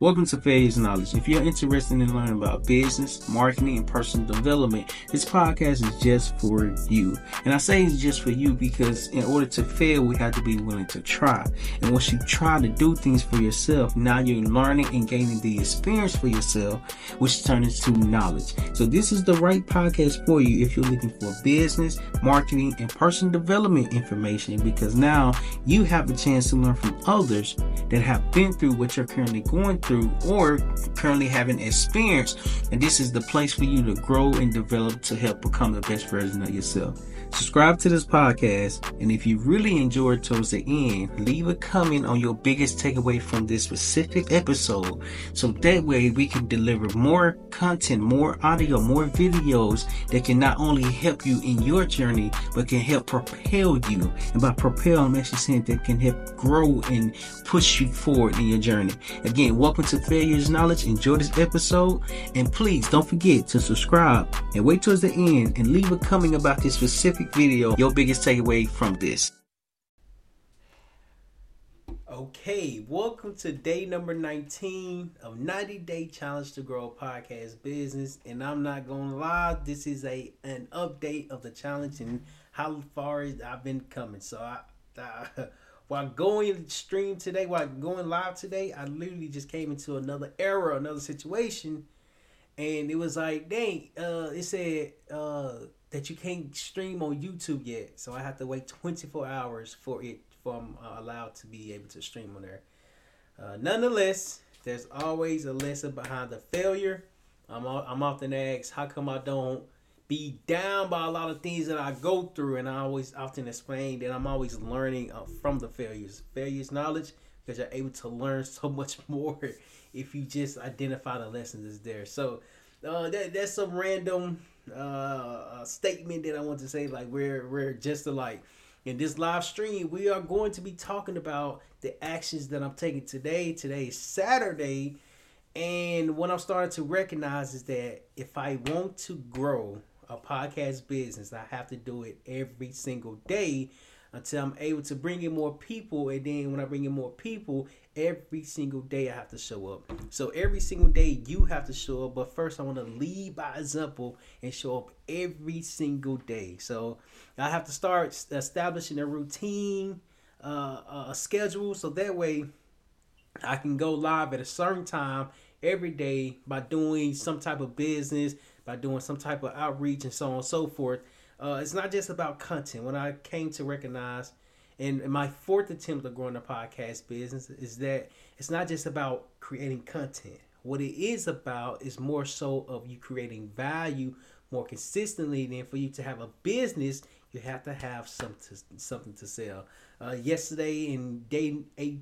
Welcome to Failure's Knowledge. If you're interested in learning about business, marketing, and personal development, this podcast is just for you. And I say it's just for you because in order to fail, we have to be willing to try. And once you try to do things for yourself, now you're learning and gaining the experience for yourself, which turns into knowledge. So this is the right podcast for you if you're looking for business, marketing, and personal development information, because now you have the chance to learn from others that have been through what you're currently going through or currently having experience, and this is the place for you to grow and develop to help become the best version of yourself. Subscribe to this podcast, and if you really enjoyed towards the end, leave a comment on your biggest takeaway from this specific episode, so that way we can deliver more content, more audio, more videos that can not only help you in your journey, but can help propel you. And by propel, I'm actually saying that can help grow and push you forward in your journey. Again, welcome to Failure's Knowledge. Enjoy this episode, and please don't forget to subscribe and wait towards the end and leave a comment about this specific video, your biggest takeaway from this. Okay, welcome to day number 19 of 90 Day Challenge to Grow Podcast Business. And I'm not gonna lie, this is an update of the challenge and how far I've been coming. So while going stream today, while going live today, I literally just came into another era, another situation, and it was like, dang, it said that you can't stream on YouTube yet, so I have to wait 24 hours for I'm allowed to be able to stream on there. Nonetheless, there's always a lesson behind the failure. I'm often asked, how come I don't be down by a lot of things that I go through, and I always often explain that I'm always learning from the failures. Failures knowledge, because you're able to learn so much more if you just identify the lessons that's there. So that's some random statement that I want to say, like we're just alike. In this live stream, we are going to be talking about the actions that I'm taking today. Today is Saturday, and what I'm starting to recognize is that if I want to grow a podcast business, I have to do it every single day until I'm able to bring in more people. And then when I bring in more people, every single day I have to show up. So every single day you have to show up. But first I want to lead by example and show up every single day. So I have to start establishing a routine, a schedule, so that way I can go live at a certain time every day by doing some type of business, by doing some type of outreach, and so on and so forth. It's not just about content. When I came to recognize, and my fourth attempt of growing a podcast business, is that it's not just about creating content. What it is about is more so of you creating value more consistently. Than for you to have a business, you have to have something to sell. Yesterday in day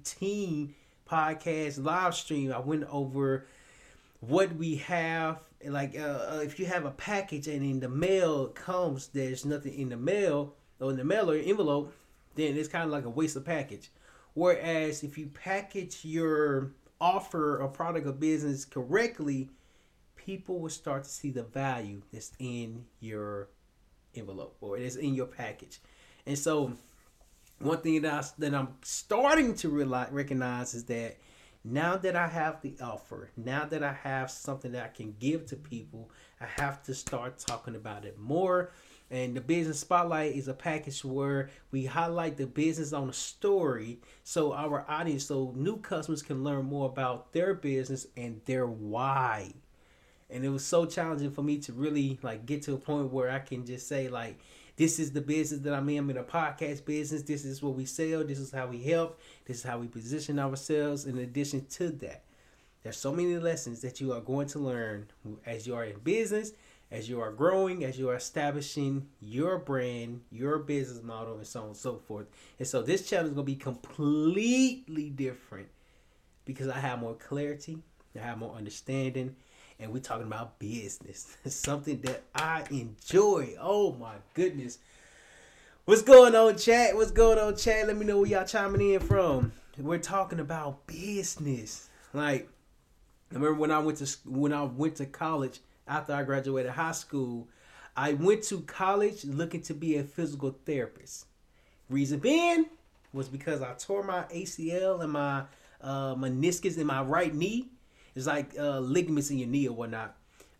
18 podcast live stream, I went over what we have. Like if you have a package and in the mail comes, there's nothing in the mail or in the mail or envelope, then it's kind of like a waste of package. Whereas if you package your offer or product or business correctly, people will start to see the value that's in your envelope or it is in your package. And so one thing that I'm starting to recognize is that now that I have the offer, now that I have something that I can give to people, I have to start talking about it more. And the Business Spotlight is a package where we highlight the business on a story, so our audience, so new customers can learn more about their business and their why. And it was so challenging for me to really get to a point where I can just say this is the business that I'm in a podcast business. This is what we sell. This is how we help. This is how we position ourselves. In addition to that, there's so many lessons that you are going to learn as you are in business, as you are growing, as you are establishing your brand, your business model, and so on and so forth. And so this challenge is going to be completely different because I have more clarity, I have more understanding, and we're talking about business. Something that I enjoy. Oh my goodness. What's going on, chat? Let me know where y'all chiming in from. We're talking about business. I remember when I went to college after I graduated high school, I went to college looking to be a physical therapist. Reason being was because I tore my ACL and my meniscus in my right knee. It's like ligaments in your knee or whatnot,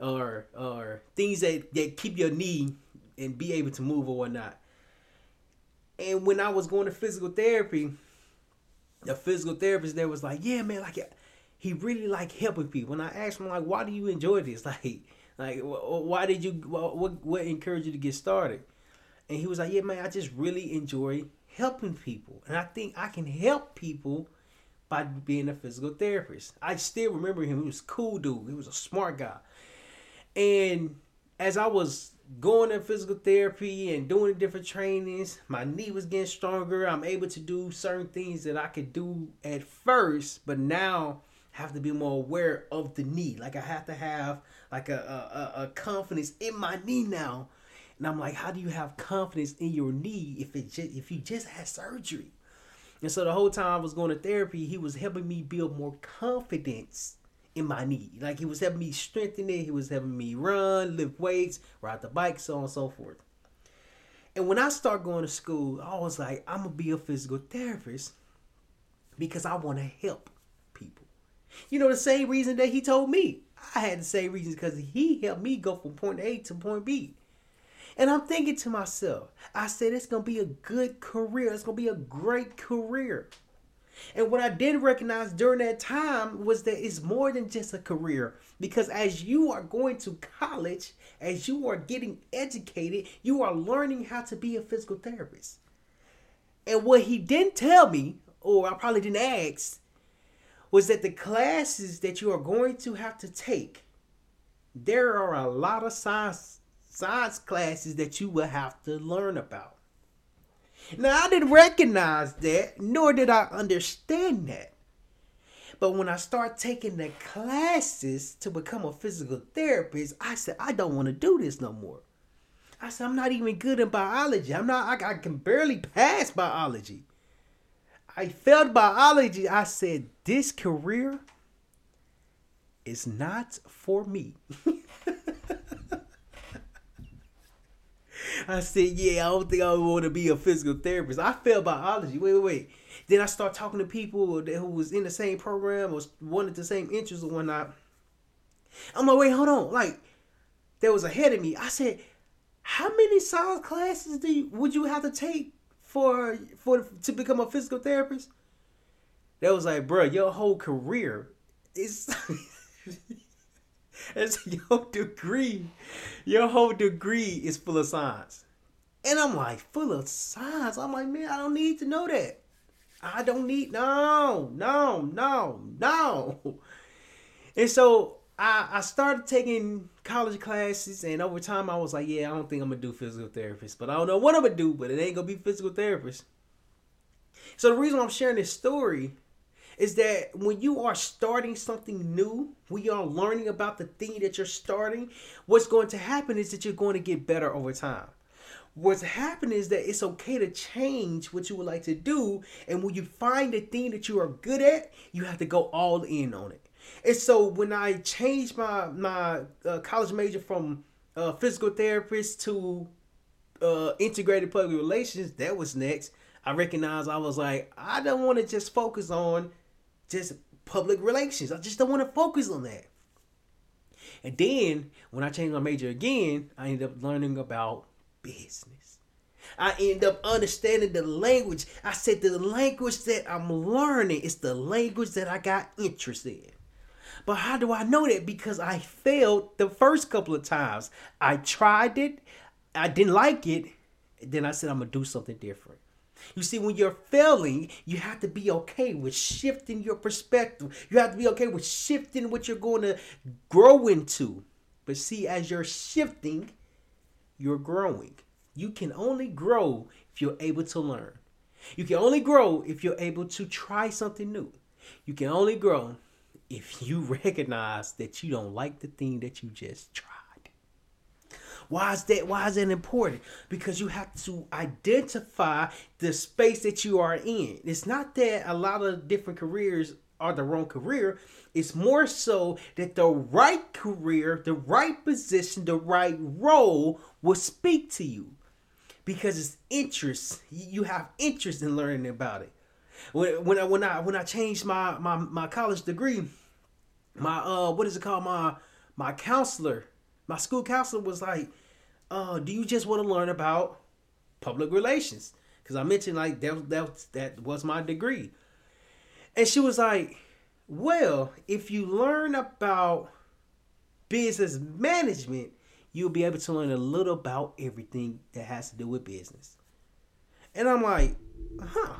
or things that keep your knee and be able to move or whatnot. And when I was going to physical therapy, the physical therapist there was like, yeah, man, like he really like helping people. And I asked him like, why do you enjoy this? Like why did you what encouraged you to get started? And he was like, yeah, man, I just really enjoy helping people, and I think I can help people by being a physical therapist. I still remember him. He was a cool dude. He was a smart guy. And as I was going to physical therapy and doing different trainings, my knee was getting stronger. I'm able to do certain things that I could do at first, but now have to be more aware of the knee. Like I have to have like a confidence in my knee now. And I'm like, how do you have confidence in your knee if you just had surgery? And so the whole time I was going to therapy, he was helping me build more confidence in my knee. Like he was helping me strengthen it. He was helping me run, lift weights, ride the bike, so on and so forth. And when I started going to school, I was like, I'm going to be a physical therapist because I want to help people. You know, the same reason that he told me. I had the same reasons because he helped me go from point A to point B. And I'm thinking to myself, I said, it's going to be a good career. It's going to be a great career. And what I didn't recognize during that time was that it's more than just a career. Because as you are going to college, as you are getting educated, you are learning how to be a physical therapist. And what he didn't tell me, or I probably didn't ask, was that the classes that you are going to have to take, there are a lot of science classes that you will have to learn about. Now, I didn't recognize that, nor did I understand that. But when I start taking the classes to become a physical therapist, I said, I don't want to do this no more. I said, I'm not even good in biology. I can barely pass biology. I failed biology. I said, this career is not for me. I said, yeah, I don't think I want to be a physical therapist. I failed biology. Wait. Then I start talking to people who was in the same program or wanted the same interests or whatnot. I'm like, wait, hold on. Like, there was ahead of me. I said, how many science classes would you have to take to become a physical therapist? They was like, bro, your whole career is... It's your degree. Your whole degree is full of science. And I'm like, full of science? I'm like, man, I don't need to know that. I don't need, no. And so I started taking college classes, and over time I was like, yeah, I don't think I'm going to do physical therapist. But I don't know what I'm going to do, but it ain't going to be physical therapist. So the reason I'm sharing this story is that when you are starting something new, when you are learning about the thing that you're starting, what's going to happen is that you're going to get better over time. What's happening is that it's okay to change what you would like to do. And when you find the thing that you are good at, you have to go all in on it. And so when I changed my college major from physical therapist to integrated public relations, that was next. I recognized I was like, I don't want to just focus on just public relations. I just don't want to focus on that. And then when I changed my major again, I ended up learning about business. I ended up understanding the language. I said the language that I'm learning is the language that I got interest in. But how do I know that? Because I failed the first couple of times. I tried it. I didn't like it. Then I said, I'm going to do something different. You see, when you're failing, you have to be okay with shifting your perspective. You have to be okay with shifting what you're going to grow into. But see, as you're shifting, you're growing. You can only grow if you're able to learn. You can only grow if you're able to try something new. You can only grow if you recognize that you don't like the thing that you just tried. Why is that important? Because you have to identify the space that you are in. It's not that a lot of different careers are the wrong career. It's more so that the right career, the right position, the right role will speak to you. Because it's interest. You have interest in learning about it. When I changed my college degree, My what is it called? My counselor, my school counselor was like, do you just want to learn about public relations? Because I mentioned like that was my degree. And she was like, well, if you learn about business management, you'll be able to learn a little about everything that has to do with business. And I'm like, huh,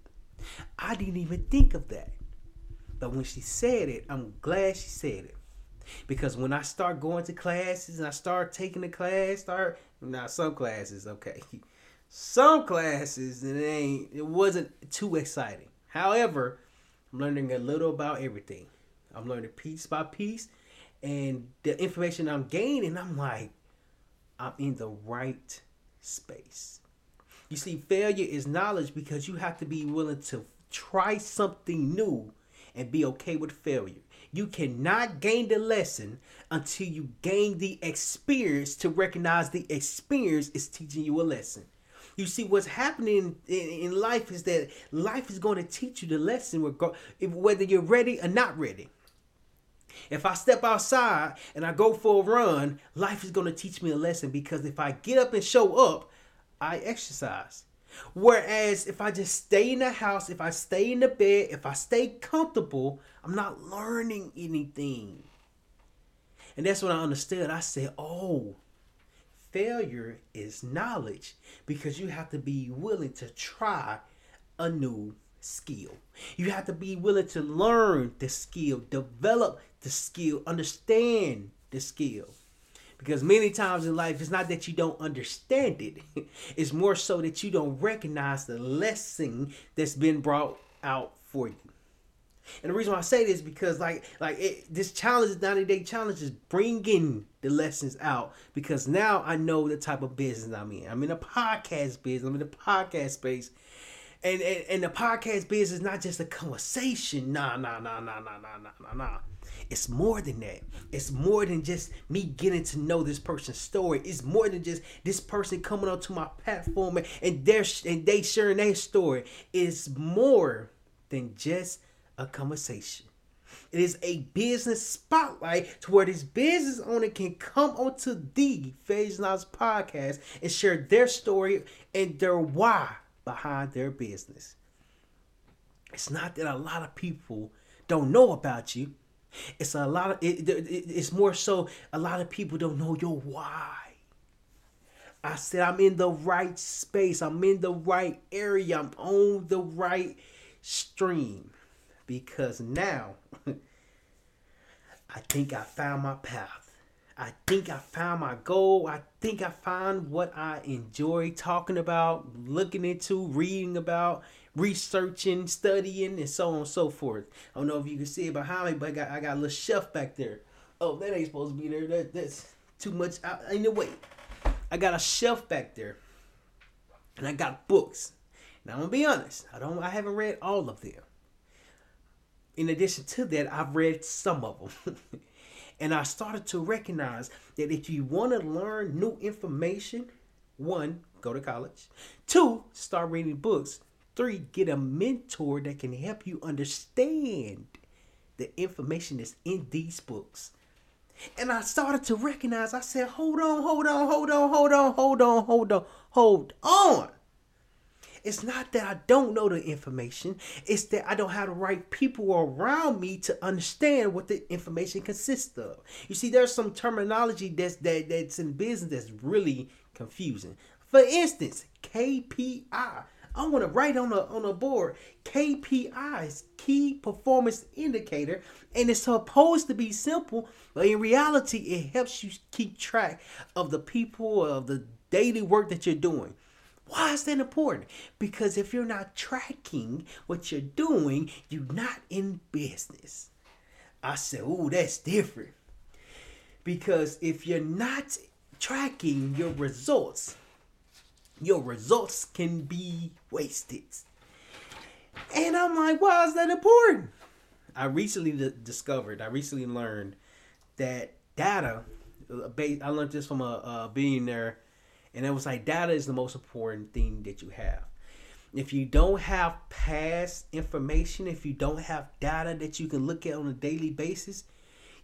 I didn't even think of that. But when she said it, I'm glad she said it. Because when I start going to classes and I start taking the class, some classes, okay. Some classes, it wasn't too exciting. However, I'm learning a little about everything. I'm learning piece by piece. And the information I'm gaining, I'm like, I'm in the right space. You see, failure is knowledge because you have to be willing to try something new and be okay with failure. You cannot gain the lesson until you gain the experience to recognize the experience is teaching you a lesson. You see, what's happening in life is that life is going to teach you the lesson whether you're ready or not ready. If I step outside and I go for a run, life is going to teach me a lesson because if I get up and show up, I exercise. Whereas if I just stay in the house, if I stay in the bed, if I stay comfortable, I'm not learning anything. And that's when I understood. I said, oh, failure is knowledge because you have to be willing to try a new skill. You have to be willing to learn the skill, develop the skill, understand the skill. Because many times in life, it's not that you don't understand it. It's more so that you don't recognize the lesson that's been brought out for you. And the reason why I say this is because this challenge, 90-day challenge, is bringing the lessons out. Because now I know the type of business I'm in. I'm in a podcast business. I'm in the podcast space. And the podcast business is not just a conversation. Nah. It's more than that. It's more than just me getting to know this person's story. It's more than just this person coming onto my platform and they sharing their story. It's more than just a conversation. It is a business spotlight to where this business owner can come onto the Phase Knowledge podcast and share their story and their why behind their business. It's not that a lot of people don't know about you. It's it's more so a lot of people don't know your why. I said I'm in the right space. I'm in the right area. I'm on the right stream. Because now I think I found my path. I think I found my goal. I think I found what I enjoy talking about, looking into, reading about, researching, studying, and so on and so forth. I don't know if you can see it behind me, but I got a little shelf back there. Oh, that ain't supposed to be there. That's too much in the way. I got a shelf back there, and I got books. Now I'm gonna be honest. I haven't read all of them. In addition to that, I've read some of them. And I started to recognize that if you want to learn new information, 1, go to college. 2, start reading books. 3, get a mentor that can help you understand the information that's in these books. And I started to recognize, I said, hold on. It's not that I don't know the information. It's that I don't have the right people around me to understand what the information consists of. You see, there's some terminology that's in business that's really confusing. For instance, KPI. I want to write on a board. KPI is key performance indicator, and it's supposed to be simple, but in reality, it helps you keep track of the people, of the daily work that you're doing. Why is that important? Because if you're not tracking what you're doing, you're not in business. I said, ooh, that's different. Because if you're not tracking your results can be wasted. And I'm like, why is that important? I recently learned that data, I learned this from a billionaire. And it was like, data is the most important thing that you have. If you don't have past information, if you don't have data that you can look at on a daily basis,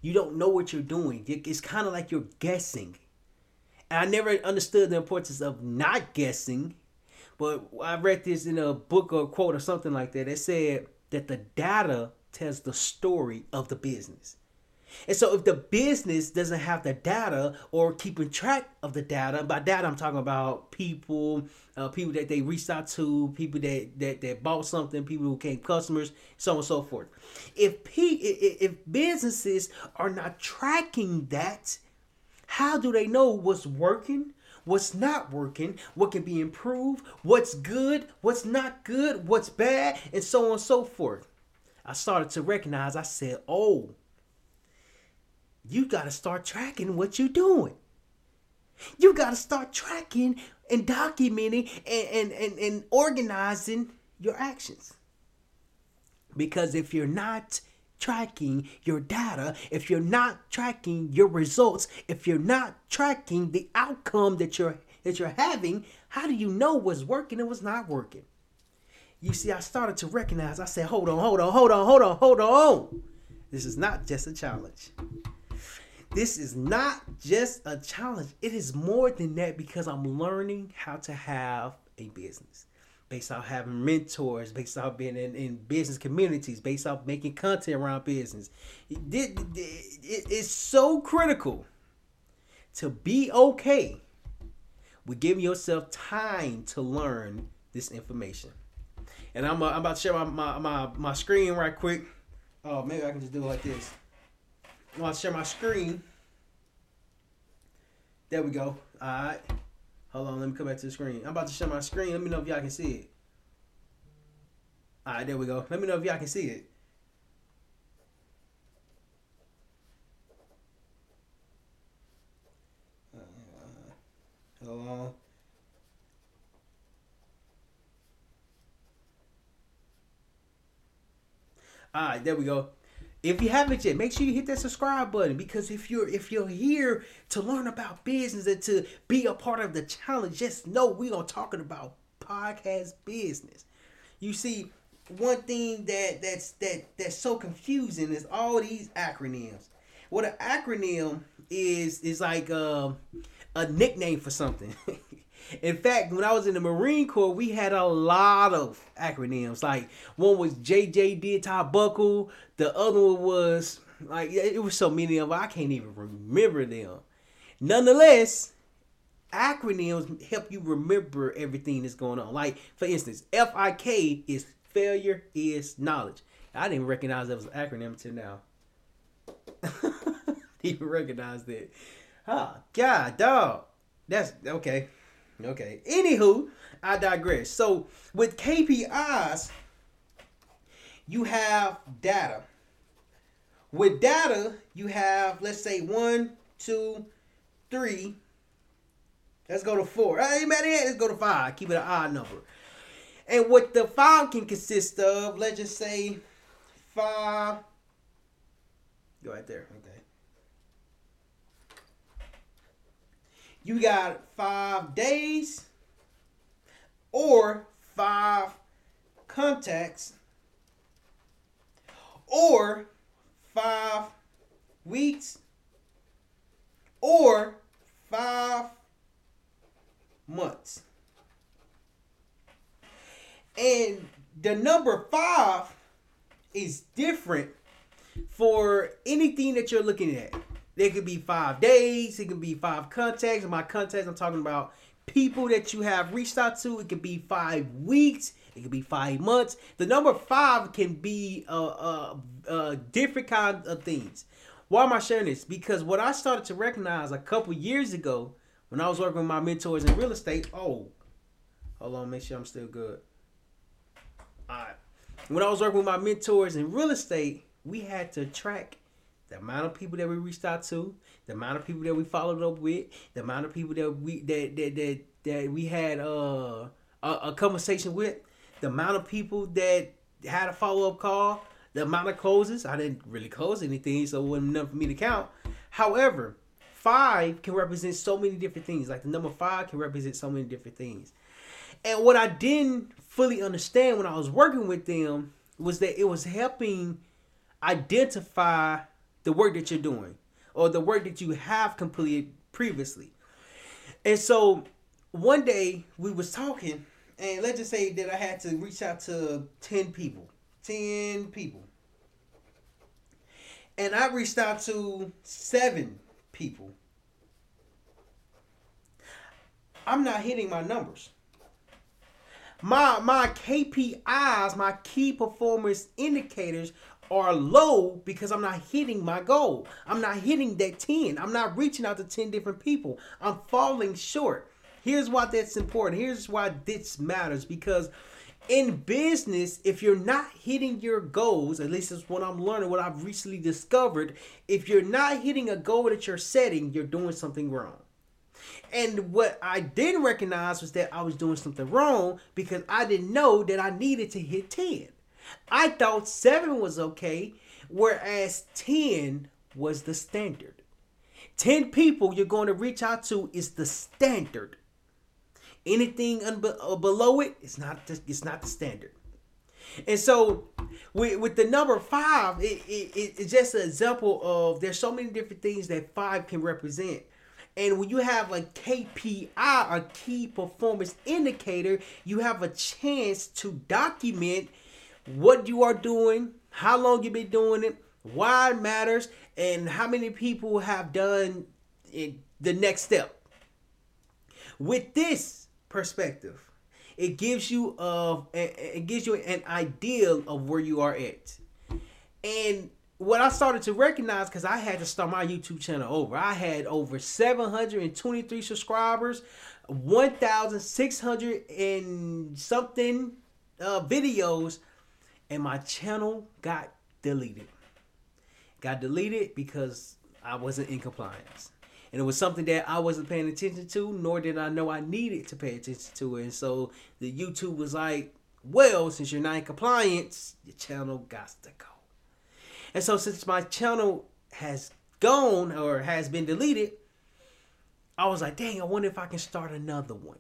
You don't know what you're doing. It's kind of like you're guessing. And I never understood the importance of not guessing. But I read this in a book or a quote or something like that. It said that the data tells the story of the business. And so if the business doesn't have the data or keeping track of the data, by data I'm talking about people, people that they reached out to, people that bought something, people who became customers, so on and so forth. If businesses are not tracking that, how do they know what's working, what's not working, what can be improved, what's good, what's not good, what's bad, and so on and so forth? I started to recognize, I said, oh, you got to start tracking what you're doing. You got to start tracking and documenting and organizing your actions. Because if you're not tracking your data, if you're not tracking your results, if you're not tracking the outcome that you're having, how do you know what's working and what's not working? You see, I started to recognize, I said, hold on. This is not just a challenge. This is not just a challenge. It is more than that, because I'm learning how to have a business based off having mentors, based off being in business communities, based off making content around business. It's so critical to be okay with giving yourself time to learn this information. And I'm about to share my screen right quick. Oh, maybe I can just do it like this. I'm going to share my screen. There we go. All right. Hold on. Let me come back to the screen. I'm about to share my screen. Let me know if y'all can see it. All right. There we go. Let me know if y'all can see it. Hold on. All right. There we go. If you haven't yet, make sure you hit that subscribe button, because if you're here to learn about business and to be a part of the challenge, just know we're gonna talking about podcast business. You see, one thing that's so confusing is all these acronyms. What an acronym is like a nickname for something. In fact, when I was in the Marine Corps, we had a lot of acronyms. Like, one was JJ Did Top Buckle. The other one was, like, it was so many of them, I can't even remember them. Nonetheless, acronyms help you remember everything that's going on. Like, for instance, FIK is failure is knowledge. I didn't recognize that was an acronym until now. Didn't even recognize that. Oh, God, dog. That's okay. Okay. Anywho, I digress. So with KPIs, you have data. With data, you have, let's say, 1, 2, 3. Let's go to 4. Hey, man, let's go to 5. Keep it an odd number. And what the 5 can consist of, let's just say 5. Go right there. Okay. You got 5 days or 5 contacts or 5 weeks or 5 months. And the number 5 is different for anything that you're looking at. There could be 5 days. It could be 5 contacts. And by contacts, I'm talking about people that you have reached out to. It could be 5 weeks. It could be 5 months. The number 5 can be different kinds of things. Why am I sharing this? Because what I started to recognize a couple years ago when I was working with my mentors in real estate. Oh, hold on. Make sure I'm still good. All right. When I was working with my mentors in real estate, we had to track the amount of people that we reached out to, the amount of people that we followed up with, the amount of people that we had a conversation with, the amount of people that had a follow-up call, the amount of closes. I didn't really close anything, so it wasn't enough for me to count. However, 5 can represent so many different things. Like the number 5 can represent so many different things. And what I didn't fully understand when I was working with them was that it was helping identify the work that you're doing or the work that you have completed previously. And so one day we was talking, and let's just say that I had to reach out to 10 people. 10 people. And I reached out to 7 people. I'm not hitting my numbers. My KPIs, my key performance indicators are low because I'm not hitting my goal. I'm not hitting that 10. I'm not reaching out to 10 different people. I'm falling short. Here's why that's important. Here's why this matters. Because in business, if you're not hitting your goals, at least it's what I'm learning, what I've recently discovered, if you're not hitting a goal that you're setting, you're doing something wrong. And what I didn't recognize was that I was doing something wrong because I didn't know that I needed to hit 10. I thought 7 was okay, whereas 10 was the standard. 10 people you're going to reach out to is the standard. Anything below it, it's not the standard. And so with the number 5, it's just an example of there's so many different things that 5 can represent. And when you have a KPI, a key performance indicator, you have a chance to document what you are doing, how long you've been doing it, why it matters, and how many people have done it, the next step. With this perspective, it gives you an idea of where you are at. And what I started to recognize, because I had to start my YouTube channel over. I had over 723 subscribers, 1,600 and something videos, and my channel got deleted. Got deleted because I wasn't in compliance. And it was something that I wasn't paying attention to, nor did I know I needed to pay attention to it. And so the YouTube was like, well, since you're not in compliance, your channel got to go. And so since my channel has gone or has been deleted, I was like, dang, I wonder if I can start another one.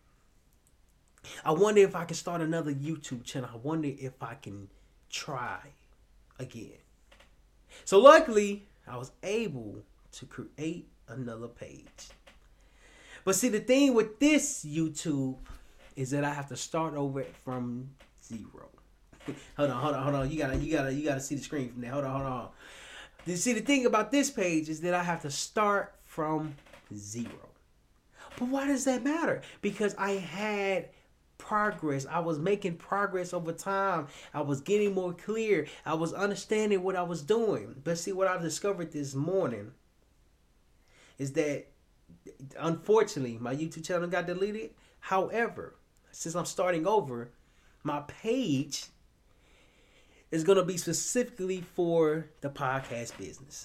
I wonder if I can start another YouTube channel. I wonder if I can try again. So luckily, I was able to create another page. But see, the thing with this YouTube is that I have to start over from 0. Hold on. You gotta see the screen from there. Hold on. You see, the thing about this page is that I have to start from 0. But why does that matter? Because I had progress. I was making progress over time. I was getting more clear. I was understanding what I was doing. But see, what I discovered this morning is that, unfortunately, my YouTube channel got deleted. However, since I'm starting over, my page is going to be specifically for the podcast business.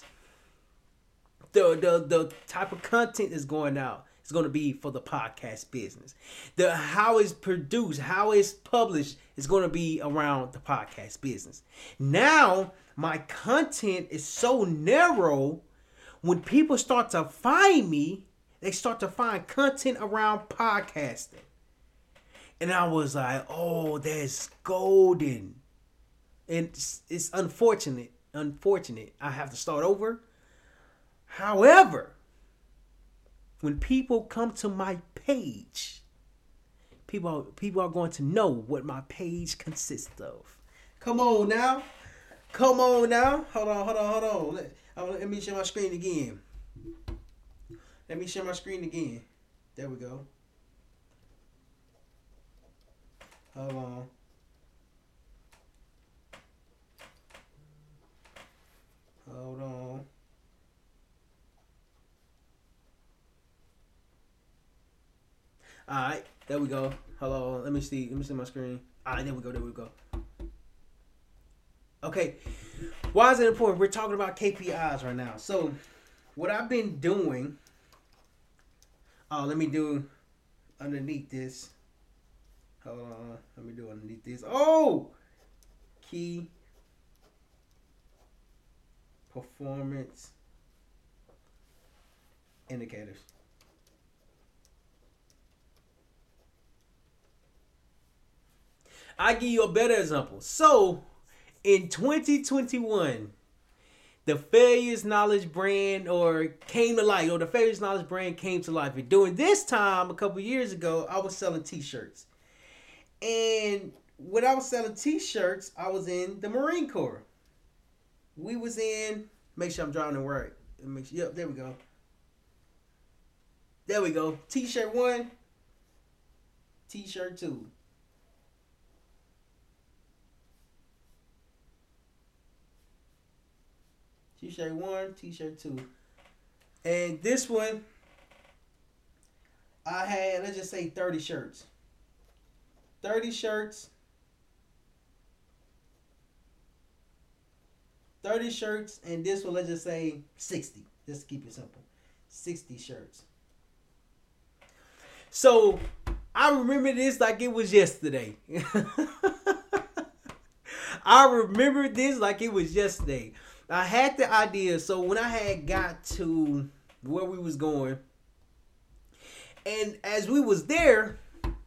The type of content is going out. It's going to be for the podcast business. How it's produced, how it's published is going to be around the podcast business. Now, my content is so narrow, when people start to find me, they start to find content around podcasting. And I was like, oh, that's golden. And it's unfortunate. I have to start over. However, when people come to my page, people are going to know what my page consists of. Come on now. Hold on. Let me share my screen again. There we go. Hold on. Alright, there we go. Hello, let me see my screen. Alright, there we go. Okay, why is it important? We're talking about KPIs right now. So, what I've been doing, let me do underneath this. Hold on, let me do underneath this. Oh! Key performance indicators. I'll give you a better example. So, in 2021, the Failures Knowledge brand or came to life, or the Failures Knowledge brand came to life. And during this time, a couple years ago, I was selling t-shirts. And when I was selling t-shirts, I was in the Marine Corps. We was in, make sure I'm drawing it right. Make sure, yep, there we go. There we go. T-shirt 1, t-shirt 2. T-shirt 1, t-shirt 2. And this one, I had, let's just say 30 shirts. 30 shirts. 30 shirts, and this one, let's just say 60. Just to keep it simple. 60 shirts. So, I remember this like it was yesterday. I remember this like it was yesterday. I had the idea, so when I had got to where we was going, and as we was there,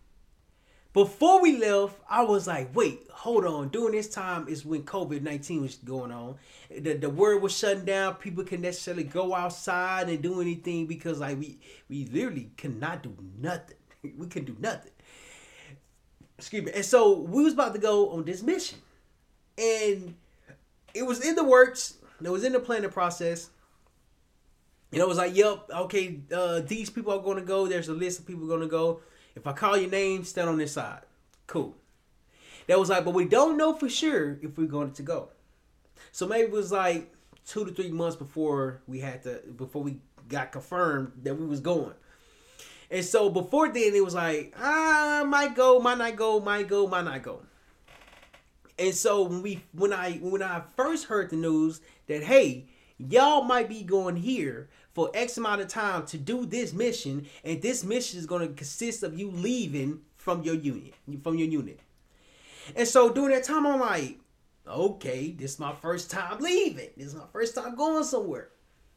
before we left, I was like, wait, hold on. During this time is when COVID-19 was going on. The world was shutting down. People couldn't necessarily go outside and do anything because like we literally could not do nothing. We couldn't do nothing. Excuse me. And so we was about to go on this mission. And it was in the works. It was in the planning process. And I was like, yep, okay, these people are going to go. There's a list of people going to go. If I call your name, stand on this side. Cool. That was like, but we don't know for sure if we're going to go. So maybe it was like 2 to 3 months before we got confirmed that we was going. And so before then, it was like, might go, might not go, might go, might not go. And so when I first heard the news that, hey, y'all might be going here for X amount of time to do this mission, and this mission is going to consist of you leaving from your unit. And so during that time, I'm like, okay, this is my first time leaving. This is my first time going somewhere.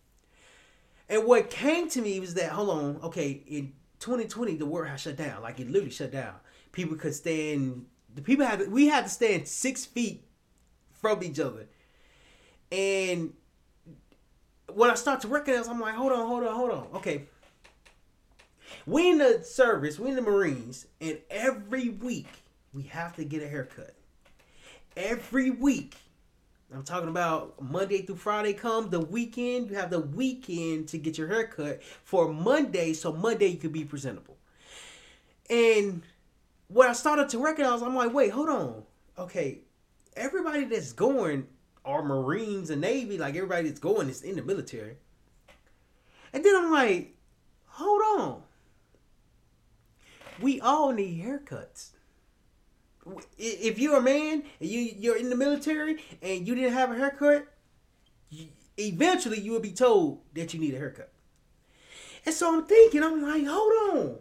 And what came to me was that, hold on, okay, in 2020, the world has shut down. Like, it literally shut down. People could stand, we had to stand 6 feet from each other. And when I start to recognize, I'm like, hold on. Okay. We in the service, we in the Marines, and every week we have to get a haircut. Every week. I'm talking about Monday through Friday come, the weekend, you have the weekend to get your haircut for Monday, so Monday you could be presentable. And when I started to recognize, I'm like, wait, hold on. Okay, everybody that's going are Marines and Navy, like everybody that's going is in the military. And then I'm like, hold on. We all need haircuts. If you're a man and you're in the military and you didn't have a haircut, eventually you will be told that you need a haircut. And so I'm thinking, I'm like, hold on.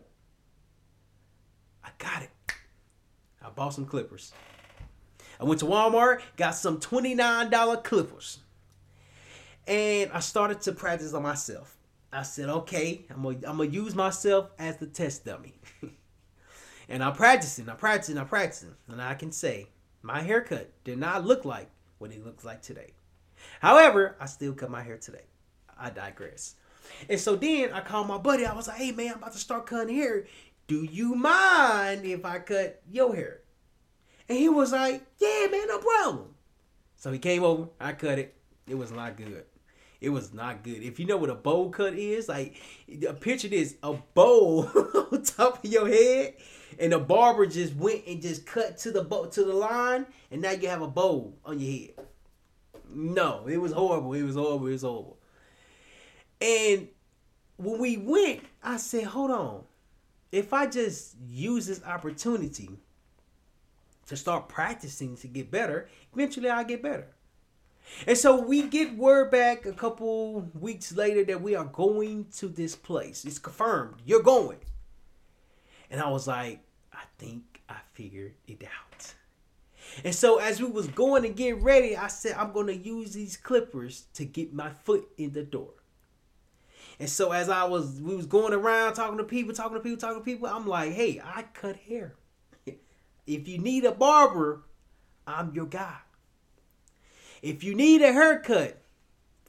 I got it. I bought some clippers. I went to Walmart, got some $29 clippers. And I started to practice on myself. I said, okay, I'm gonna use myself as the test dummy. And I'm practicing. And I can say, my haircut did not look like what it looks like today. However, I still cut my hair today. I digress. And so then I called my buddy. I was like, hey man, I'm about to start cutting hair. Do you mind if I cut your hair? And he was like, yeah man, no problem. So he came over. I cut it. It was not good. It was not good. If you know what a bowl cut is, like, picture this, a bowl on top of your head, and the barber just went and just cut to the line, and now you have a bowl on your head. No, it was horrible. It was horrible. And when we went, I said, hold on. If I just use this opportunity to start practicing to get better, eventually I'll get better. And so we get word back a couple weeks later that we are going to this place. It's confirmed. You're going. And I was like, I think I figured it out. And so as we was going to get ready, I said, I'm going to use these clippers to get my foot in the door. And so as we was going around talking to people, I'm like, hey, I cut hair. If you need a barber, I'm your guy. If you need a haircut,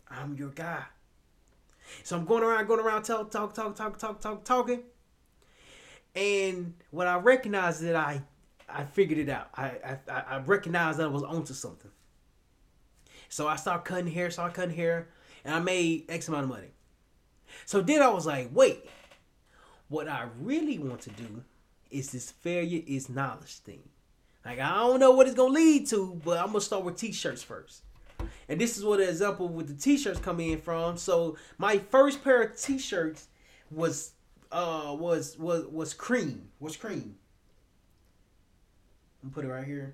I'm your guy. So I'm going around, talking. And when I recognized that I figured it out. I recognized that I was onto something. So I started cutting hair, and I made X amount of money. So then I was like, wait, what I really want to do is this failure is knowledge thing. Like, I don't know what it's going to lead to, but I'm going to start with t-shirts first. And this is what the example with the t-shirts come in from. So my first pair of t-shirts was cream. Was cream. I'm put it right here.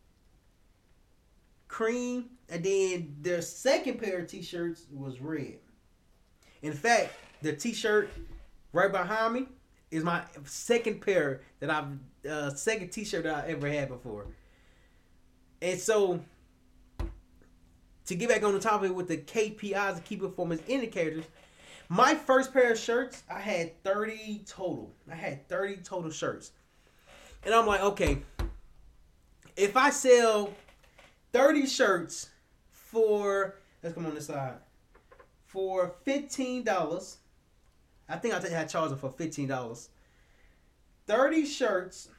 Cream, and then their second pair of t-shirts was red. In fact, the t-shirt right behind me is my second pair that second t-shirt that I ever had before. And so, to get back on the topic with the KPIs, the key performance indicators, my first pair of shirts, I had 30 total. I had 30 total shirts. And I'm like, okay, if I sell 30 shirts for, let's come on this side, for $15. I think I had charged them for $15. 30 shirts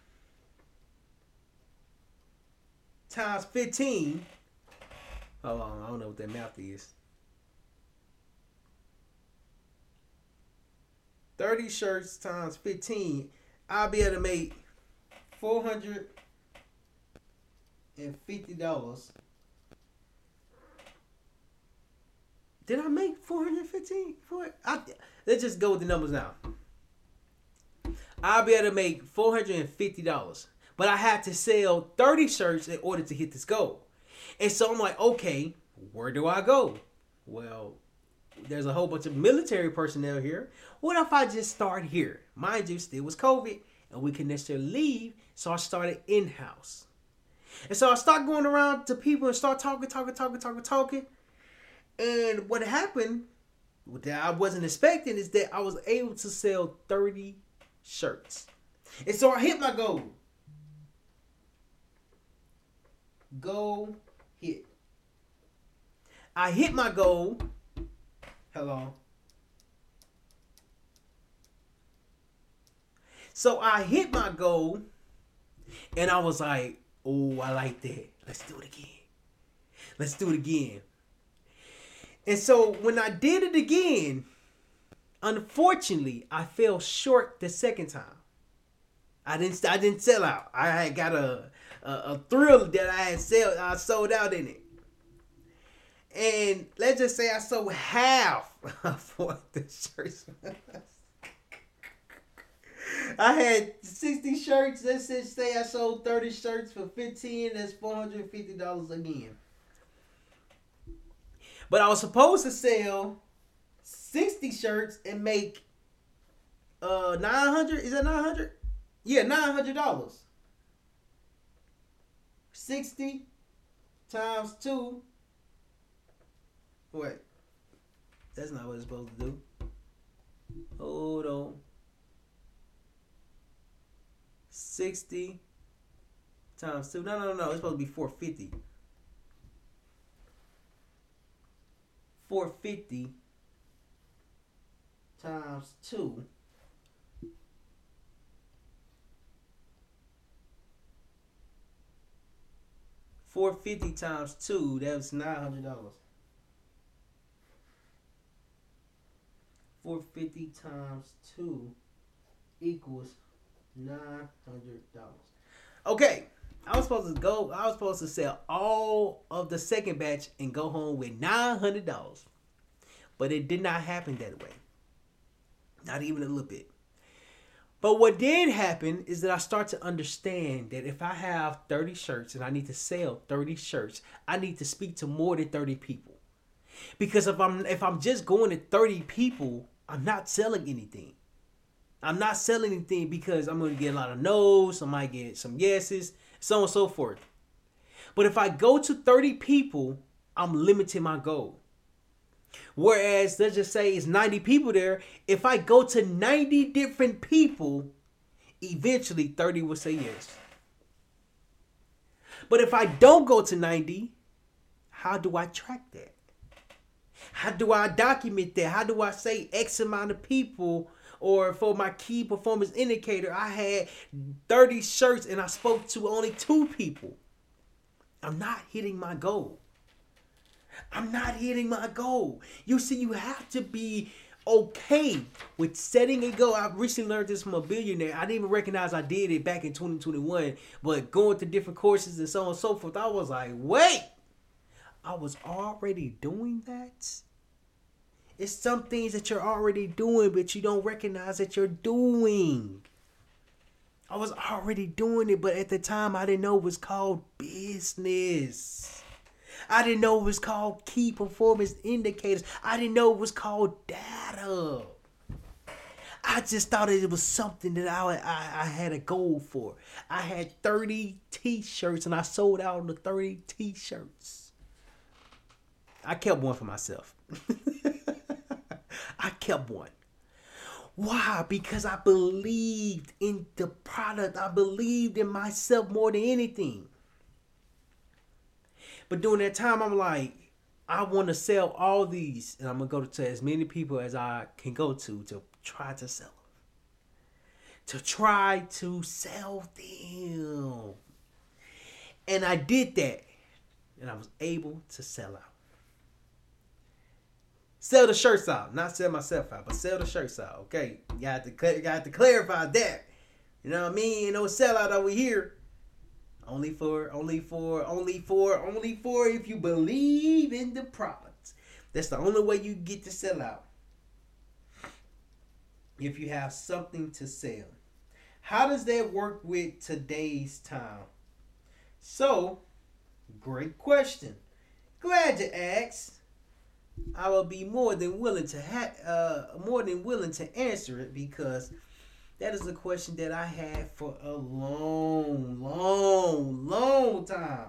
times 15. Hold on, I don't know what that math is. 30 shirts times 15. I'll be able to make $450. Did I make 415? Let's just go with the numbers now. I'll be able to make $450. But I had to sell 30 shirts in order to hit this goal. And so I'm like, okay, where do I go? Well, there's a whole bunch of military personnel here. What if I just start here? Mind you, still was COVID, and we couldn't necessarily leave, so I started in-house. And so I start going around to people and start talking. And what happened, that I wasn't expecting, is that I was able to sell 30 shirts. And so I hit my goal. Goal hit. I hit my goal. Hello. So I hit my goal, and I was like, oh, I like that. Let's do it again. And so when I did it again, unfortunately, I fell short the second time. I didn't sell out. I had got a thrill that I sold out in it. And let's just say I sold half for the shirts. I had 60 shirts. Let's just say I sold 30 shirts for $15. That's $450 again. But I was supposed to sell 60 shirts and make $900. Is that $900? Yeah, $900. 60 times 2. Wait. That's not what it's supposed to do. Hold on. 60 times 2. No. It's supposed to be 450. 450 times 2. $450 times 2, that was $900. 450 times 2 equals $900. Okay, I was supposed to sell all of the second batch and go home with $900. But it did not happen that way. Not even a little bit. But what did happen is that I start to understand that if I have 30 shirts and I need to sell 30 shirts, I need to speak to more than 30 people. Because if I'm just going to 30 people, I'm not selling anything. I'm not selling anything because I'm going to get a lot of no's, I might get some yeses, so on and so forth. But if I go to 30 people, I'm limiting my goal. Whereas, let's just say it's 90 people there. If I go to 90 different people, eventually 30 will say yes. But if I don't go to 90, how do I track that? How do I document that? How do I say X amount of people? Or for my key performance indicator, I had 30 shirts and I spoke to only 2 people. I'm not hitting my goal. I'm not hitting my goal. You see, you have to be okay with setting a goal. I recently learned this from a billionaire. I didn't even recognize I did it back in 2021. But going to different courses and so on and so forth, I was like, wait, I was already doing that? It's some things that you're already doing, but you don't recognize that you're doing. I was already doing it, but at the time, I didn't know it was called business. I didn't know it was called key performance indicators. I didn't know it was called data. I just thought it was something that I had a goal for. I had 30 t-shirts and I sold out on the 30 t-shirts. I kept one for myself. I kept one. Why? Because I believed in the product. I believed in myself more than anything. But during that time, I'm like, I want to sell all these. And I'm going to go to as many people as I can go to try to sell them. To try to sell them. And I did that. And I was able to sell out. Sell the shirts out. Not sell myself out, but sell the shirts out. Okay. You got to clarify that. You know what I mean? You know, sell out over here. Only for if you believe in the product. That's the only way you get to sell out. If you have something to sell. How does that work with today's time? So, great question. Glad you asked. I will be more than willing to answer it, because that is a question that I had for a long time.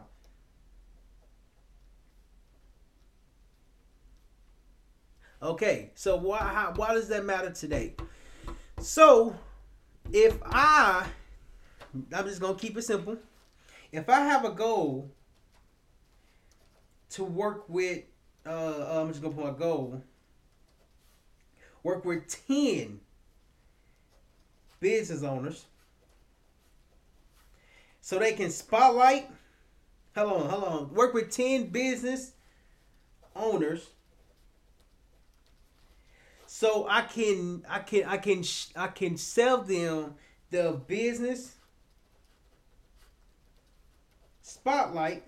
Okay, so why does that matter today? So, I'm just gonna keep it simple. If I have a goal to work with, I'm just gonna put my goal. Work with 10 business owners so they can spotlight. Hold on. Work with 10 business owners so I can sell them the business spotlight,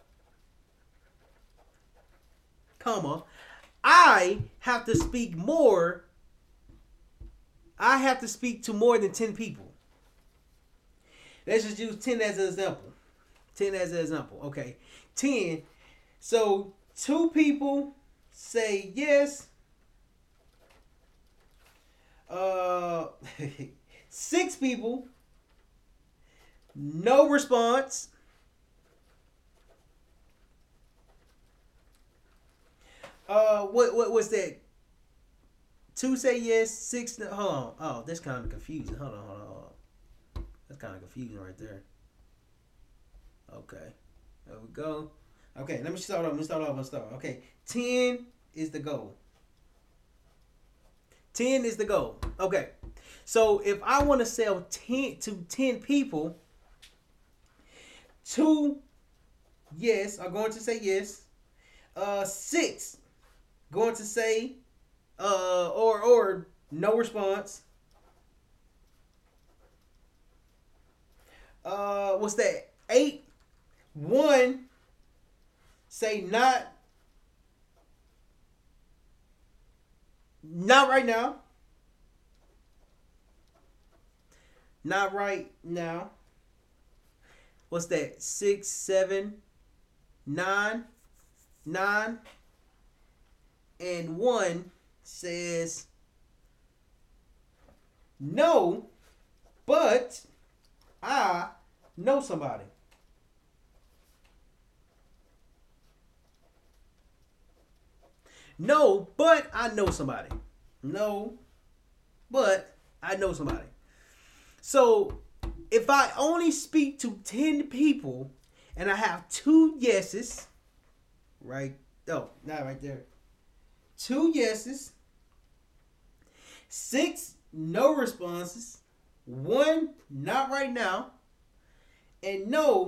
comma, I have to speak more. I have to speak to more than 10 people. Let's just use 10 as an example. 10 as an example. Okay. 10. So 2 people say yes. 6 people, no response. What was that? 2 say yes, 6 no. Hold on. Oh, that's kind of confusing. Hold on. That's kind of confusing right there. Okay. There we go. Okay, let me start off. Okay. 10 is the goal. 10 is the goal. Okay. So if I want to sell 10 people, 2 yes are going to say yes. 6 going to say or no response. What's that? 8, 1 say not right now. Not right now. What's that? 6, 7, 9, and 1 says no, but I know somebody. No, but I know somebody. No, but I know somebody. So if I only speak to 10 people and I have 2 yeses, right? Oh, not right there. 2 yeses, 6 no responses, 1 not right now, and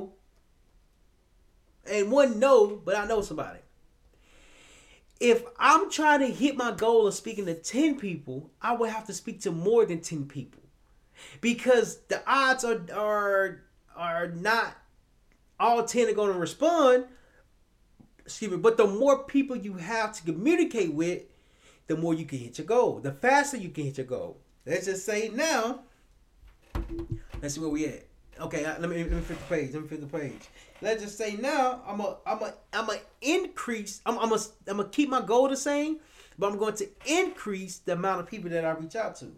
1 no, but I know somebody. If I'm trying to hit my goal of speaking to 10 people, I would have to speak to more than 10 people. Because the odds are not all 10 are going to respond. Excuse me, but the more people you have to communicate with, the more you can hit your goal. The faster you can hit your goal. Let's just say now, let's see where we at. Okay, let me flip the page. Let's just say now I'm a increase. I'm gonna keep my goal the same, but I'm going to increase the amount of people that I reach out to.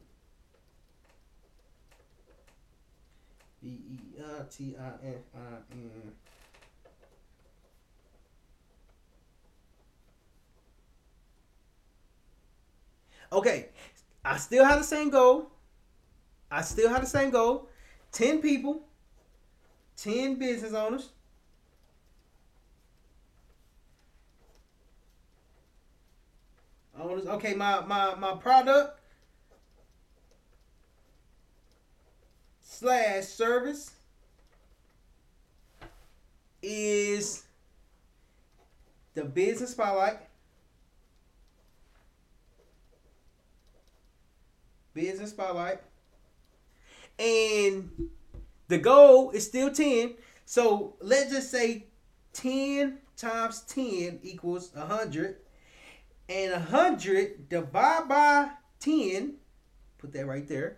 BERTININ. Okay, I still have the same goal. 10 people, 10 business owners. Okay, my product / service is the business spotlight. Business spotlight. And the goal is still 10. So let's just say 10 times 10 equals 100. And 100 divided by 10. Put that right there.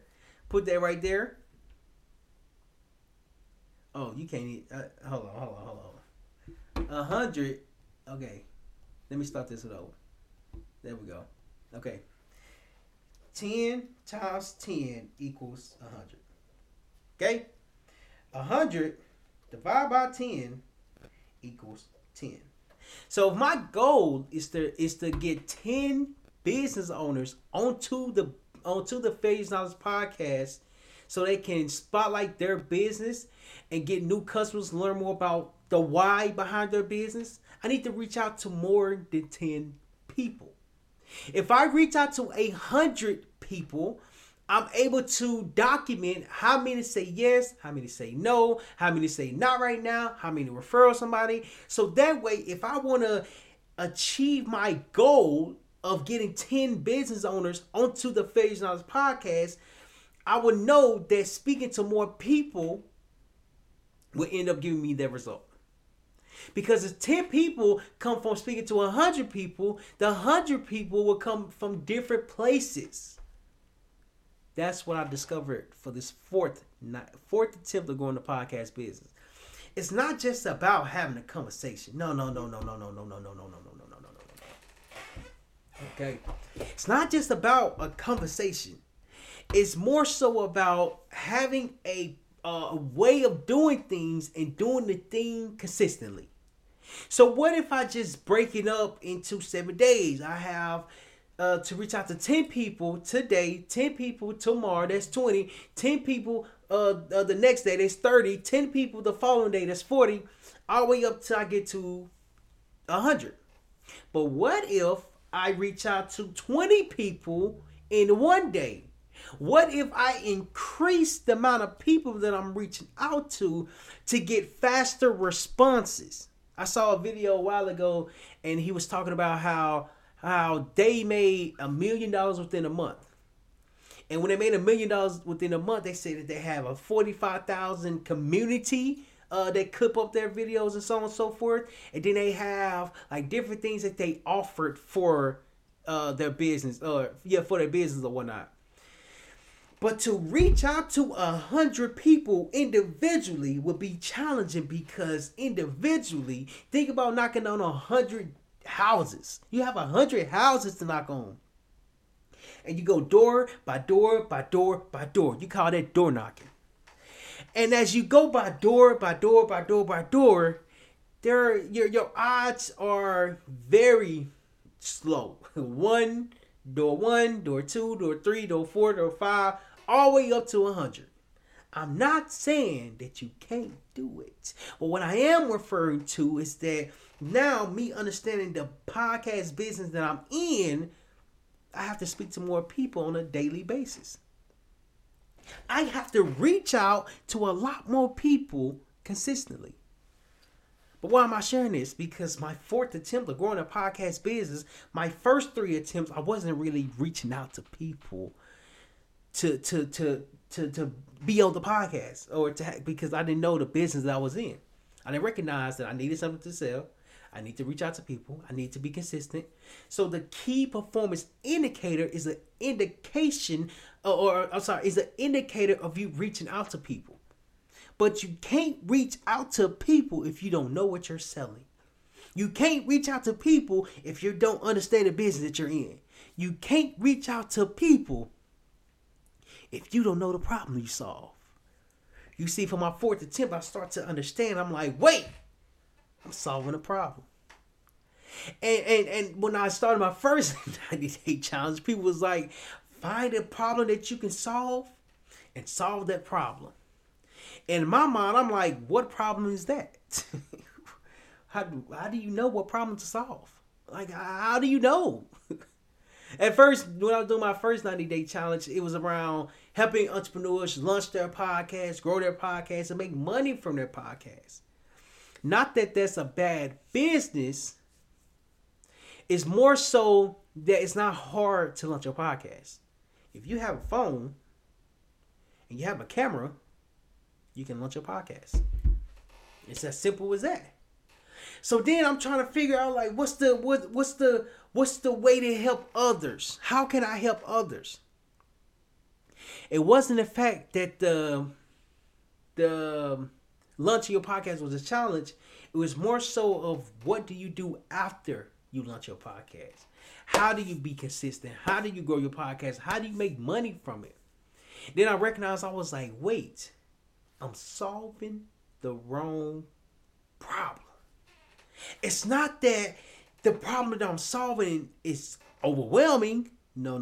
Oh, you can't eat. Hold on. 100. Okay. Let me start this over. There we go. Okay. 10 times 10 equals 100. Okay? 100 divided by 10 equals 10. So if my goal is to get 10 business owners onto the Phase Knowledge podcast so they can spotlight their business and get new customers, learn more about the why behind their business, I need to reach out to more than 10 people. If I reach out to 100 people, I'm able to document how many say yes, how many say no, how many say not right now, how many refer somebody. So that way, if I want to achieve my goal of getting 10 business owners onto the Phase Knowledge podcast, I would know that speaking to more people will end up giving me that result. Because if 10 people come from speaking to 100 people, the 100 people will come from different places. That's what I discovered for this fourth attempt to go into podcast business. It's not just about having a conversation. No. Okay. It's not just about a conversation. It's more so about having a way of doing things and doing the thing consistently. So what if I just break it up into 7 days? I have to reach out to 10 people today, 10 people tomorrow, that's 20, 10 people the next day, that's 30, 10 people the following day, that's 40, all the way up till I get to 100. But what if I reach out to 20 people in one day? What if I increase the amount of people that I'm reaching out to get faster responses? I saw a video a while ago and he was talking about how they made $1 million within a month. And when they made $1 million within a month, they said that they have a 45,000 community that clip up their videos and so on and so forth. And then they have like different things that they offered for their business, for their business or whatnot. But to reach out to 100 people individually would be challenging because individually, think about knocking on 100 houses. You have 100 houses to knock on. And you go door by door by door by door. You call that door knocking. And as you go by door by door by door by door, your odds are very slow. Door one, door two, door three, door four, door five, all the way up to 100. I'm not saying that you can't do it. But what I am referring to is that now me understanding the podcast business that I'm in, I have to speak to more people on a daily basis. I have to reach out to a lot more people consistently. But why am I sharing this? Because my fourth attempt of growing a podcast business, my first three attempts, I wasn't really reaching out to people to be on the podcast or because I didn't know the business that I was in. I didn't recognize that I needed something to sell. I need to reach out to people. I need to be consistent. So the key performance indicator is an indication, is an indicator of you reaching out to people. But you can't reach out to people if you don't know what you're selling. You can't reach out to people if you don't understand the business that you're in. You can't reach out to people if you don't know the problem you solve. You see, for my fourth attempt, I start to understand. I'm like, wait, I'm solving a problem. And when I started my first 90-day challenge, people was like, find a problem that you can solve and solve that problem. And in my mind, I'm like, what problem is that? How do you know what problem to solve? Like, how do you know? At first, when I was doing my first 90-day challenge, it was around helping entrepreneurs launch their podcast, grow their podcast, and make money from their podcast. Not that that's a bad business. It's more so that it's not hard to launch your podcast. If you have a phone and you have a camera, you can launch your podcast. It's as simple as that. So then I'm trying to figure out, like, what's the way to help others? How can I help others? It wasn't the fact that the launching your podcast was a challenge. It was more so of what do you do after you launch your podcast? How do you be consistent? How do you grow your podcast? How do you make money from it? Then I recognized, I was like, wait, I'm solving the wrong problem. It's not that the problem that I'm solving is overwhelming. No.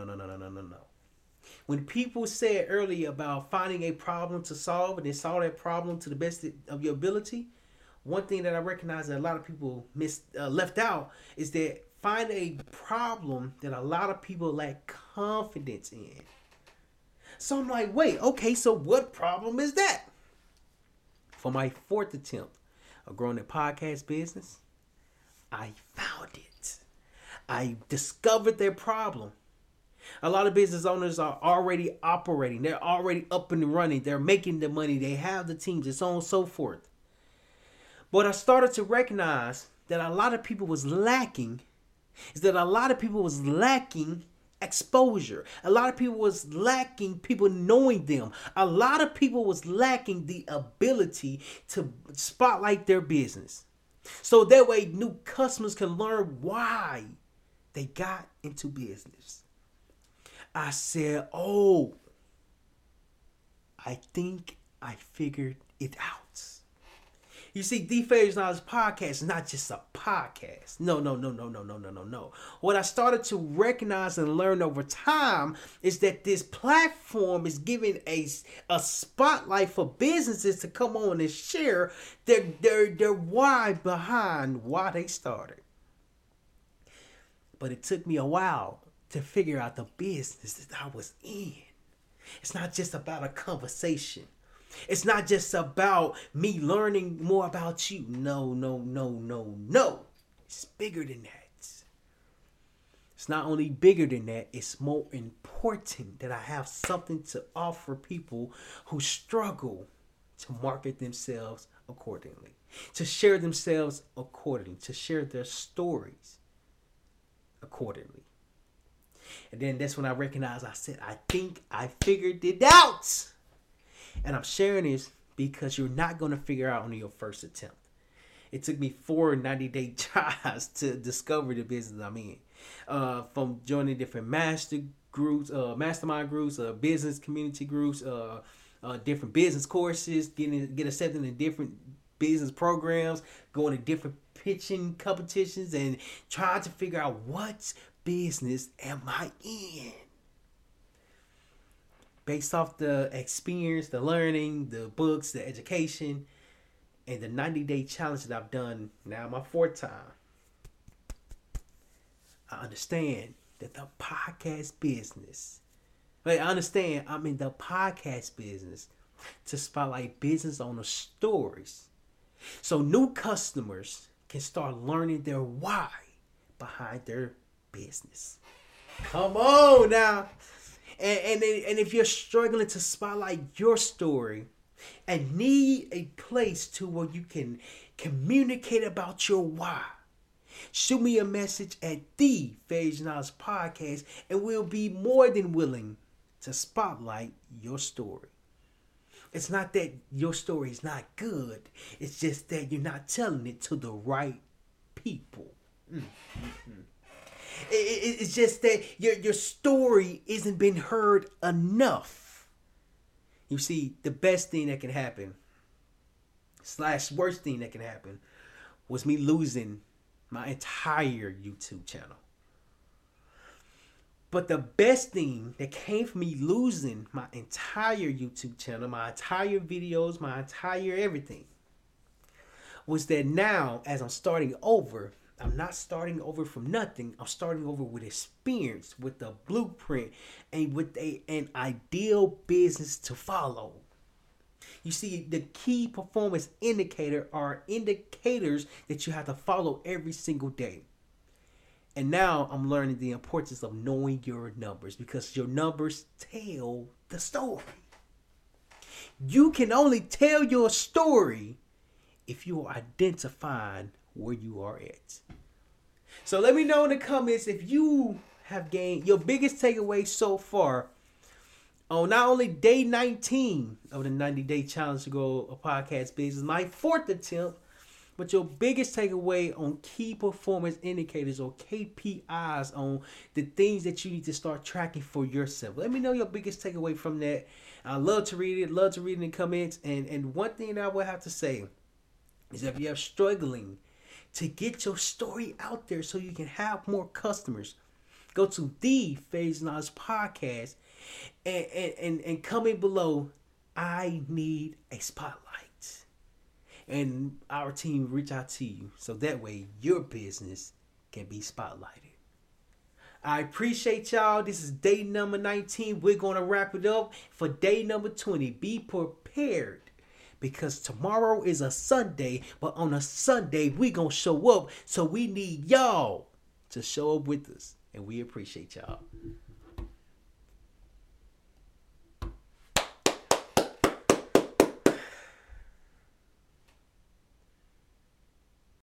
When people said earlier about finding a problem to solve and then solve that problem to the best of your ability, one thing that I recognize that a lot of people left out is that find a problem that a lot of people lack confidence in. So I'm like, wait, okay, so what problem is that? For my fourth attempt of growing a podcast business, I found it. I discovered their problem. A lot of business owners are already operating. They're already up and running. They're making the money. They have the teams and so on and so forth. But I started to recognize that a lot of people was lacking exposure. A lot of people was lacking people knowing them. A lot of people was lacking the ability to spotlight their business. So that way new customers can learn why they got into business. I said, I think I figured it out. You see, The Failure Knowledge Podcast is not just a podcast. No. What I started to recognize and learn over time is that this platform is giving a spotlight for businesses to come on and share their why behind why they started. But it took me a while to figure out the business that I was in. It's not just about a conversation. It's not just about me learning more about you. No. It's bigger than that. It's not only bigger than that, it's more important that I have something to offer people who struggle to market themselves accordingly, to share themselves accordingly, to share their stories accordingly. And then that's when I recognized, I said, I think I figured it out. And I'm sharing this because you're not going to figure out on your first attempt. It took me 4 90-day tries to discover the business I'm in. From joining different mastermind groups, business community groups, different business courses, get accepted in different business programs, going to different pitching competitions, and trying to figure out what business am I in. based off the experience, the learning, the books, the education, and the 90-day challenge that I've done now my fourth time, I understand that the podcast business, like, I understand I'm in the podcast business to spotlight business owner stories so new customers can start learning their why behind their business. Come on now. And if you're struggling to spotlight your story and need a place to where you can communicate about your why, shoot me a message at the Phase Knowledge Podcast, and we'll be more than willing to spotlight your story. It's not that your story is not good. It's just that you're not telling it to the right people. It's just that your story isn't been heard enough. You see, the best thing that can happen, / worst thing that can happen, was me losing my entire YouTube channel. But the best thing that came from me losing my entire YouTube channel, my entire videos, my entire everything, was that now, as I'm starting over, I'm not starting over from nothing. I'm starting over with experience, with a blueprint, and with an ideal business to follow. You see, the key performance indicator are indicators that you have to follow every single day. And now I'm learning the importance of knowing your numbers, because your numbers tell the story. You can only tell your story if you are identifying where you are at. So let me know in the comments if you have gained your biggest takeaway so far on not only day 19 of the 90-day challenge to grow a podcast business, my fourth attempt, but your biggest takeaway on key performance indicators or KPIs, on the things that you need to start tracking for yourself. Let me know your biggest takeaway from that. I love to read it. Love to read it in the comments. And one thing that I would have to say is that if you're struggling to get your story out there so you can have more customers, go to the Phase Knowledge Podcast and comment below, I need a spotlight. And our team reach out to you so that way your business can be spotlighted. I appreciate y'all. This is day number 19. We're going to wrap it up for day number 20. Be prepared, because tomorrow is a Sunday, but on a Sunday we going to show up. So we need y'all to show up with us, and we appreciate y'all.